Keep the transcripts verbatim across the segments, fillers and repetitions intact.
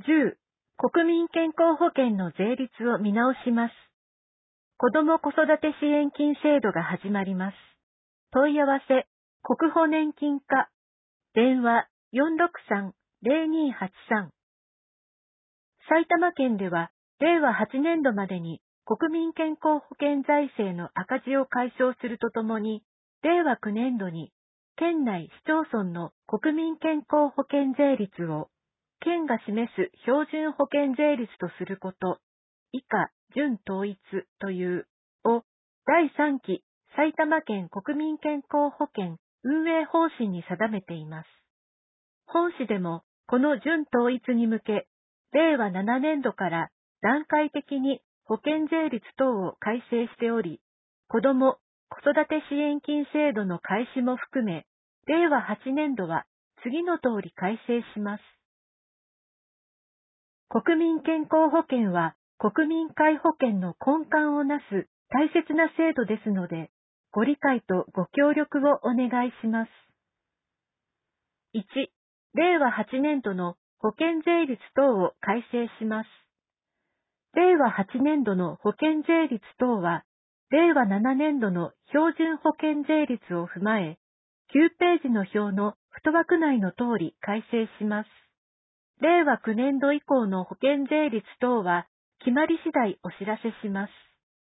じゅう、国民健康保険の税率を見直します。子ども子育て支援金制度が始まります。問い合わせ、国保年金課、電話 よんろくさんゼロにはちさん。埼玉県では、れいわはちねんどまでに国民健康保険財政の赤字を解消するとともに、れいわきゅうねんどに県内市町村の国民健康保険税率を県が示す標準保険税率とすること、以下準統一という、をだいさんき埼玉県国民健康保険運営方針に定めています。本市でもこの準統一に向け、れいわななねんどから段階的に保険税率等を改正しており、子ども・子育て支援金制度の開始も含め、れいわはちねんどは次の通り改正します。国民健康保険は国民皆保険の根幹をなす大切な制度ですので、ご理解とご協力をお願いします。いち、れいわはちねんどの保険税率等を改正します。れいわはちねんどの保険税率等は、れいわななねんどの標準保険税率を踏まえ、きゅうページの表の太枠内の通り改正します。れいわきゅうねんど以降の保険税率等は、決まり次第お知らせします。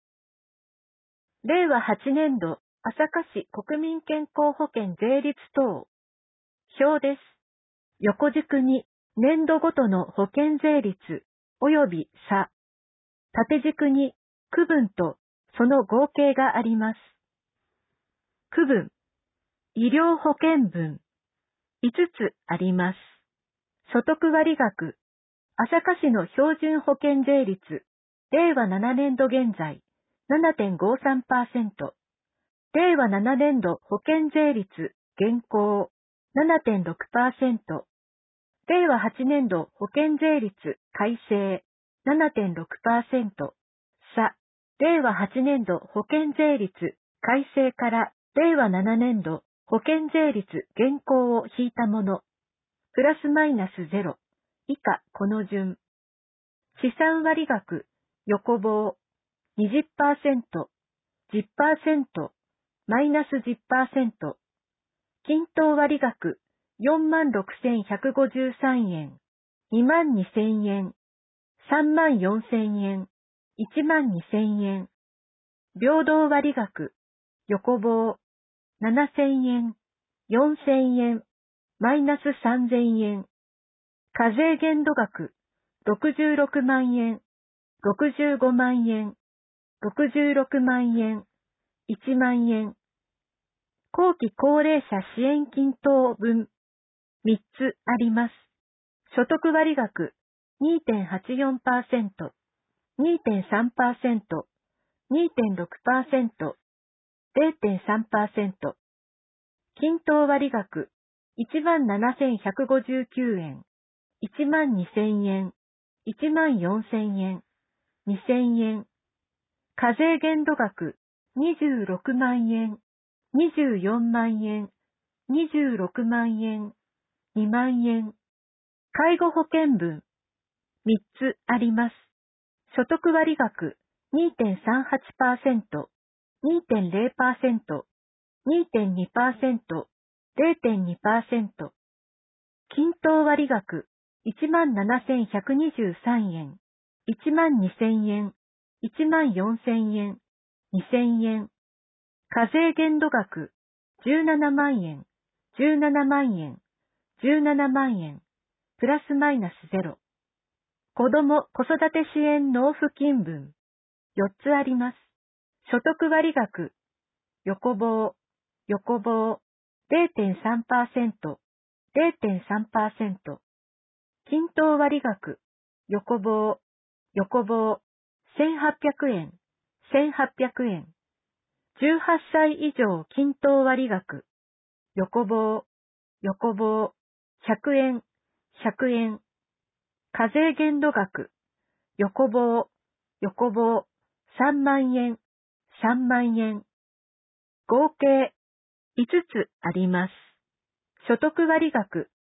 れいわはちねんど朝霞市国民健康保険税率等。表です。横軸に年度ごとの保険税率及び差。縦軸に区分とその合計があります。区分。医療保険分。いつつあります。所得割額。朝霞市の標準保険税率。れいわななねんど現在 ななてんごさんパーセント。れいわななねんど保険税率現行 ななてんろくパーセント。れいわはちねんど保険税率改正 ななてんろくパーセント。差、れいわはちねんど保険税率改正かられいわななねんど保険税率現行を引いたもの。プラスマイナスゼロ。以下この順。資産割額、横棒、にじゅっパーセント、じゅっパーセント、マイナスじゅっパーセント。均等割額、よんまんろくせんひゃくごじゅうさんえん、にまんにせんえん、さんまんよんせんえん、いちまんにせんえん。平等割額、横棒、ななせんえん、よんせんえん、マイナスさんぜんえん。課税限度額、ろくじゅうろくまんえん、ろくじゅうごまんえん、ろくじゅうろくまんえん、いちまんえん。後期高齢者支援金等分、みっつあります。所得割額 にてんはちよんパーセント、にてんさんパーセント、にてんろくパーセント、れいてんさんパーセント。均等割額 いちまんななせんひゃくごじゅうきゅうえん、いちまんにせんえん、いちまんよんせんえん、にせんえん。課税限度額にじゅうろくまんえん、にじゅうよんまんえん、にじゅうろくまんえん、にまんえん。介護保険分、みっつあります。所得割額 にてんさんはちパーセント、にてんゼロパーセント、にてんにパーセント、ゼロてんにパーセント。均等割額いちまんななせんひゃくにじゅうさんえん、いちまんにせんえん、いちまんよんせんえん、にせんえん。課税限度額じゅうななまんえん、じゅうななまんえん、じゅうななまんえん、プラスマイナスゼロ。子ども・子育て支援納付金分、よっつあります。所得割額、横棒、横棒、ゼロてんさんパーセント、ゼロてんさんパーセント。均等割額、横棒、横棒、せんはっぴゃくえん、せんはっぴゃくえん。じゅうはっさい以上均等割額、横棒、横棒、ひゃくえん、ひゃくえん。課税限度額、横棒、横棒、さんまんえん、さんまんえん。合計いつつあります。所得割額、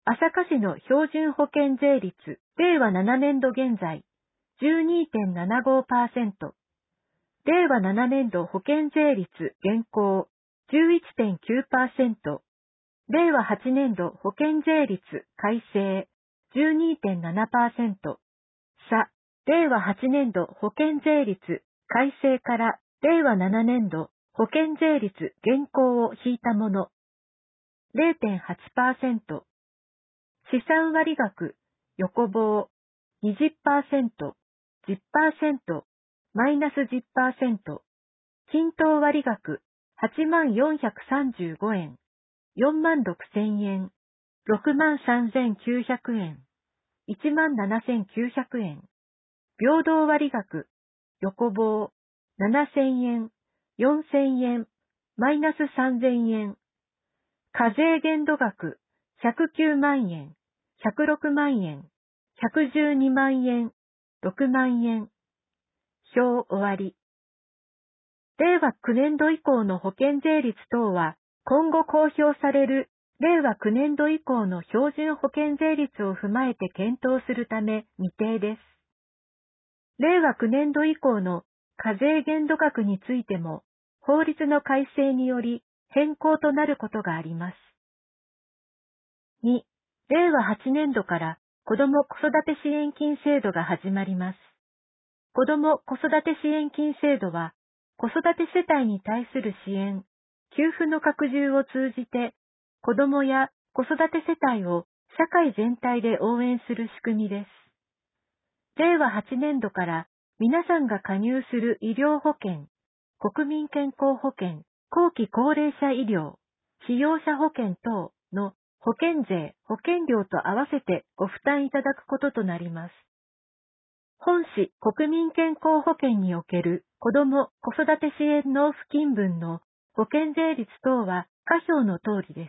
朝霞市の標準保険税率、れいわななねんど現在、じゅうにてんななごパーセント。れいわななねんど保険税率現行、じゅういちてんきゅうパーセント。れいわはちねんど保険税率改正、じゅうにてんななパーセント。差、れいわはちねんど保険税率改正かられいわななねんど保険税率現行を引いたもの、れいてんはちパーセント。資産割額、横棒、にじゅっパーセント、じゅっパーセント、マイナス じゅっパーセント。均等割額、はちまんよんひゃくさんじゅうごえん、よんまんろくせんえん、ろくまんさんぜんきゅうひゃくえん、いちまんななせんきゅうひゃくえん。平等割額、横棒、ななせんえん、よんせんえん、マイナスさんぜんえん。課税限度額、ひゃくきゅうまんえん、ひゃくろくまんえん、ひゃくじゅうにまんえん、ろくまんえん。表終わり。れいわきゅうねんど以降の保険税率等は、今後公表される、れいわきゅうねんど以降の標準保険税率を踏まえて検討するため未定です。れいわきゅうねんど以降の課税限度額についても、法律の改正により変更となることがあります。に、れいわはちねんどから子ども子育て支援金制度が始まります。子ども子育て支援金制度は、子育て世帯に対する支援、給付の拡充を通じて、子どもや子育て世帯を社会全体で応援する仕組みです。れいわはちねんどから皆さんが加入する医療保険、国民健康保険、後期高齢者医療、使用者保険等の保険税、保険料と合わせてご負担いただくこととなります。本市国民健康保険における子ども子育て支援納付金分の保険税率等は下表の通りです。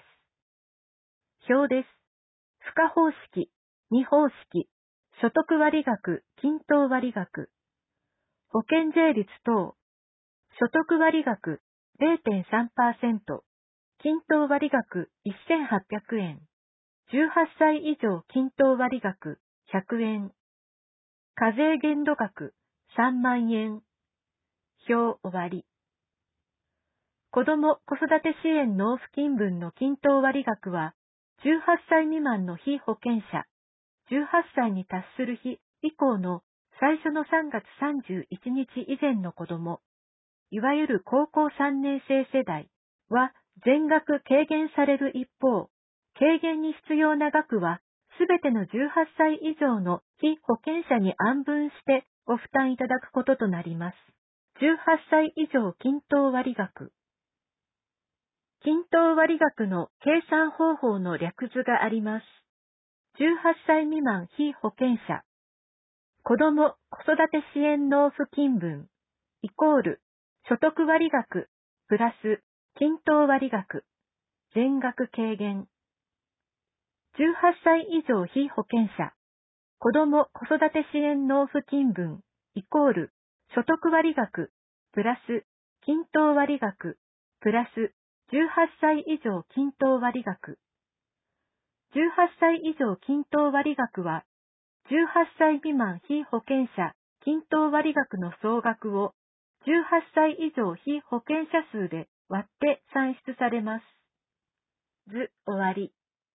表です。付加方式、に方式、所得割額、均等割額。保険税率等、所得割額 れいてんさんパーセント、均等割額せんはっぴゃくえん、じゅうはっさい以上均等割額ひゃくえん。課税限度額さんまんえん。表終わり。子ども子育て支援納付金分の均等割額は、じゅうはっさい未満の被保険者、じゅうはっさいに達する日以降の最初のさんがつさんじゅういちにち以前の子ども、いわゆる高校さんねん生世代は全額軽減される一方、軽減に必要な額はすべてのじゅうはっさい以上の被保険者に案分してご負担いただくこととなります。じゅうはっさい以上均等割額。均等割額の計算方法の略図があります。じゅうはっさい未満被保険者。子ども子育て支援納付金分イコール所得割額プラス均等割額全額軽減。じゅうはっさい以上被保険者。子ども子育て支援納付金分イコール所得割額プラス均等割額プラスじゅうはっさい以上均等割額。じゅうはっさい以上均等割額はじゅうはっさい未満被保険者均等割額の総額をじゅうはっさい以上被保険者数で割って算出されます。図終わり。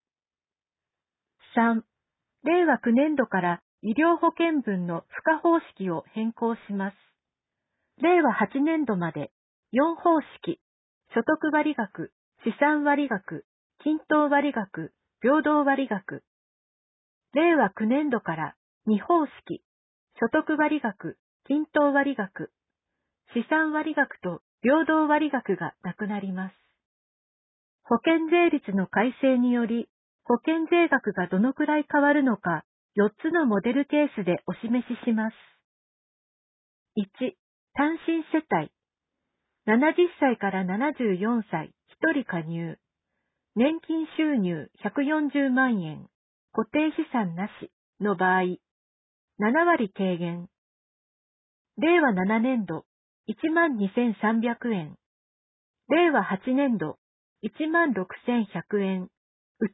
さん、れいわきゅうねんどから医療保険分の付加方式を変更します。れいわはちねんどまでよん方式、所得割額、資産割額、均等割額、平等割額。れいわきゅうねんどからに方式、所得割額、均等割額、資産割額と平等割額がなくなります。保険税率の改正により、保険税額がどのくらい変わるのか、よっつのモデルケースでお示しします。いち、単身世帯。ななじゅっさいからななじゅうよんさい、ひとり加入。年金収入ひゃくよんじゅうまんえん、固定資産なしの場合、ななわり軽減。れいわななねんど、いちまんにせんさんびゃくえん。れいわはちねんど、いちまんろくせんひゃくえん。うち、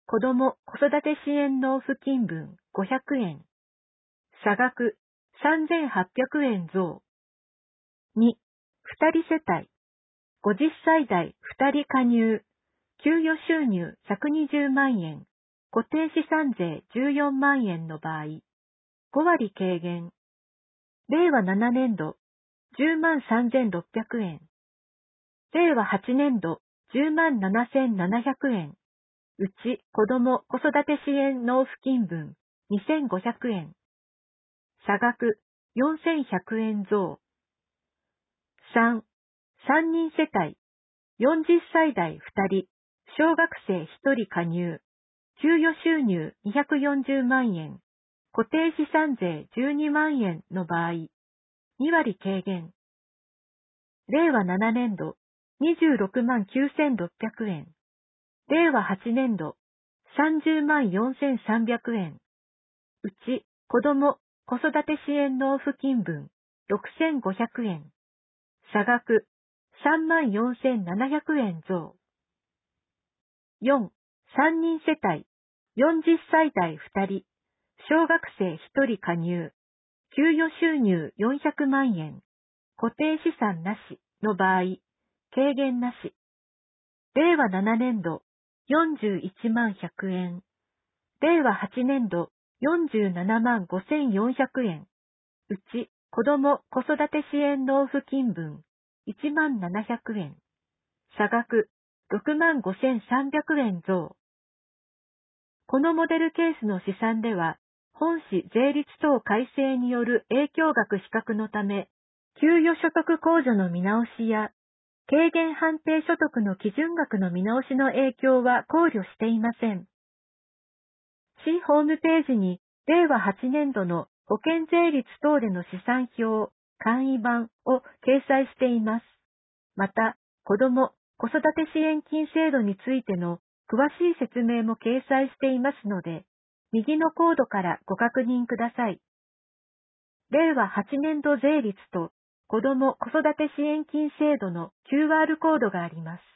子ども子育て支援納付金分ごひゃくえん。差額さんぜんはっぴゃくえん増。に、ふたり世帯。ごじゅっさい代ふたり加入。給与収入ひゃくにじゅうまんえん。固定資産税じゅうよんまんえんの場合。ごわり軽減。れいわななねん度じゅうまんさんぜんろっぴゃくえん。れいわはちねん度じゅうまんななせんななひゃくえん。うち子ども子育て支援納付金分にせんごひゃくえん。差額よんせんひゃくえん増。さん、さんにん世帯。よんじゅっさい代ふたり、小学生ひとり加入。給与収入にひゃくよんじゅうまんえん。固定資産税じゅうにまんえんの場合。にわり軽減。れいわななねん度にじゅうろくまんきゅうせんろっぴゃくえん。れいわはちねん度さんじゅうまんよんせんさんびゃくえん。うち子ども子育て支援納付金分ろくせんごひゃくえん。差額さんまんよんせんななひゃくえん増。よん、さんにん世帯。よんじゅっさい代ふたり。小学生ひとり加入。給与収入よんひゃくまんえん。固定資産なしの場合。軽減なし。れいわななねん度よんじゅういちまんひゃくえん。れいわはちねん度よんじゅうななまんごせんよんひゃくえん。うち子ども子育て支援納付金分いちまんななひゃくえん。差額ろくまんごせんさんびゃくえん増。このモデルケースの試算では、本市税率等改正による影響額比較のため、給与所得控除の見直しや、軽減判定所得の基準額の見直しの影響は考慮していません。市ホームページに、れいわはちねん度の保険税率等での試算表、簡易版を掲載しています。また、子ども子育て支援金制度についての詳しい説明も掲載していますので、右のコードからご確認ください。れいわはちねん度税率と子ども子育て支援金制度の キューアール コードがあります。